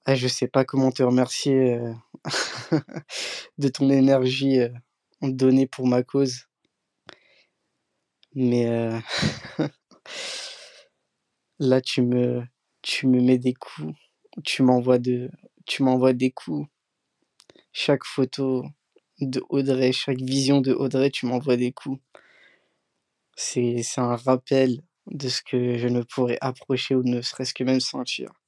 Ah, je sais pas comment te remercier, de ton énergie, donnée pour ma cause, mais là, tu me mets des coups, tu m'envoies de tu m'envoies des coups. Chaque photo de Audrey, chaque vision de Audrey, tu m'envoies des coups. C'est un rappel de ce que je ne pourrais approcher ou ne serait-ce que même sentir.